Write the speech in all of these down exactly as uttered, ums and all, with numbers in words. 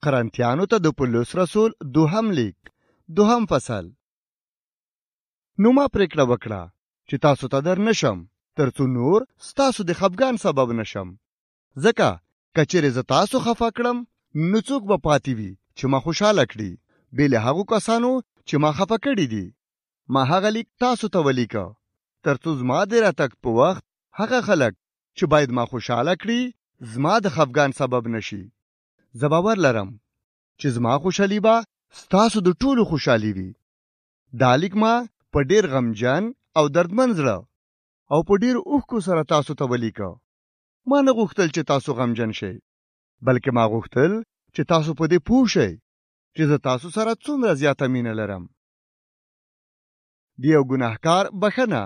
قرنتیانو ته د پولس رسول دوهم لیک دوهم فصل. نو ما پریکړه وکړه چې تاسو ته در نشم ترڅو نور ستاسو د خفګان سبب نشم، ځکه کچېرې زه تاسو خفه کړم نو څوک به پاتې وي چې ما خوشحاله کړي بې له هغو کسانو چې ما خفه کړي دي. ما هغه لیک تاسو ته ولیکه ترڅو زما د راتګ په وخت هغه خلک چې باید ما خوشحاله کړي زما د خفګان سبب نشي. زه باور لرم چې زما خوشحالي به ستاسو د ټولو خوشحالي وي. دا لیک ما په ډېر غمجن او دردمن زړه او په ډېر اوښکو سره تاسو ته ولیکه. ما نه غوښتل چې تاسو غمجن شئ، بلکې ما غوښتل چې تاسو په دې پوه شئ چې زه تاسو سره څومره زیاته مینه لرم. د یو ګناهکار بخښنه.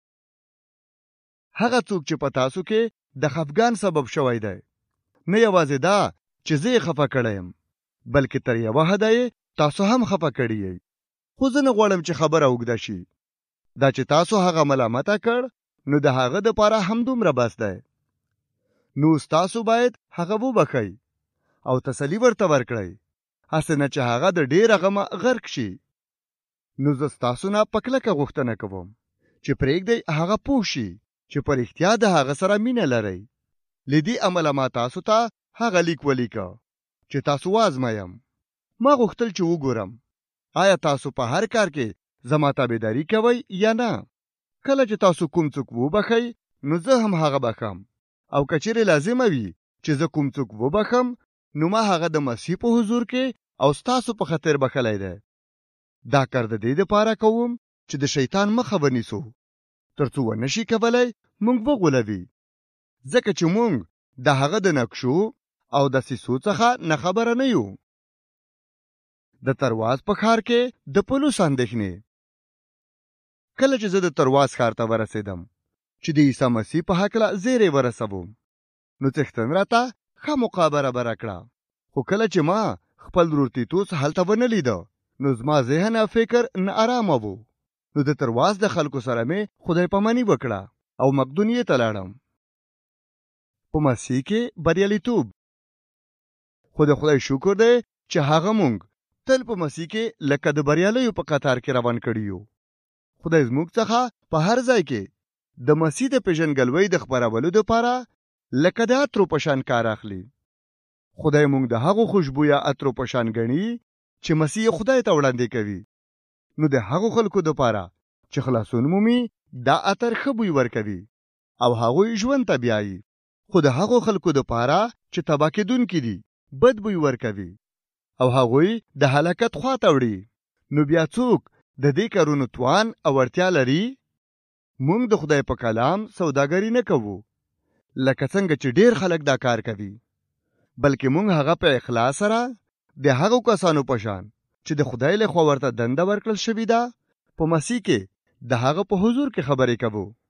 هغه څوک چې په تاسو کې د خفګان سبب شوی دی، نه یوازې دا چې زه یې خفه کړی یم، بلکې تر یوه حده یې تاسو هم خفه کړی یئ. خو زه نه غواړم چې خبره اوږده شي. دا چې تاسو هغه ملامته کړ نو د هغه دپاره همدومره بس دی. نو تاسو باید هغه وبخئ او تسلي ورته ورکړئ، هسې نه چې هغه د ډېره غمه غرق شي. نو زه ستاسو نه په کلکه غوښتنه کوم چې پرېږدئ هغه پوه شي چې په رښتیا د هغه سره مینه لرئ. له دې امله ما تاسو ته هغه لیک ولیکه چې تاسو وازمایم. ما غوښتل چې وګورم آیا تاسو په هر کار کې زما تابعداري کوئ یا نه. کله چې تاسو کوم څوک وبخئ نو زه هم هغه بخم، او که چیرې لازمه وي چې زه کوم څوک وبخم نو ما هغه د مسیح په حضور کې او ستاسو په خاطر بخلی دی. دا کار د دې دپاره کوم چې د شیطان مخه ونیسو ترڅو ونشي کولی موږ وغولوي، ځکه چې موږ د هغه د نقشو او د سیسو څخه نه خبره نه یو. د ترواز په ښار کې د پولس اندېښنې. کله چې زه د ترواز ښار ته ورسېدم چې د عیسی مسیح په هکله زیری ورسوم نو څښتن راته ښه موقع برابره کړه. خو کله چې ما خپل ورور تیتوس هلته ونه لیده نو زما ذهن او فکر نه ارامه و. نو د ترواز د خلکو سره مې خدای پاماني وکړه او مقدونیې ته لاړم. په مسیح کې بریالیتوب. خو د خدای شکر دی چې هغه مونږ تل په مسیح کې لکه د بریالیو په قطار کې روان کړي یو. خدای زموږ څخه په هر ځای کې د مسیح د پیژنګلوۍ د خپرولو دپاره لکه د عطرو په شان کار اخلي. خدای مونږ د هغو خوشبویه عطرو په شان ګڼي چې مسیح خدای ته وړاندې کوي. نو د هغو خلکو دپاره چې خلاصون مومي دا عطر ښه بوی ورکوي او هغوی ژوند ته بیایي. خو د هغو خلکو دپاره چې تباه کېدونکي دي بد بوی ورکوي او هغوی د هلاکت خواته وړي. نو بیا څوک د دې کارونو توان او اړتیا لري؟ موږ د خدای په کلام سوداګري نه کوو لکه څنګه چې ډېر خلک دا کار کوي، بلکې موږ هغه په اخلاص سره د هغو کسانو په شان چې د خدای له خوا ورته دنده ورکړل شوې ده په مسیح کې د هغه په حضور کې خبرې کوو.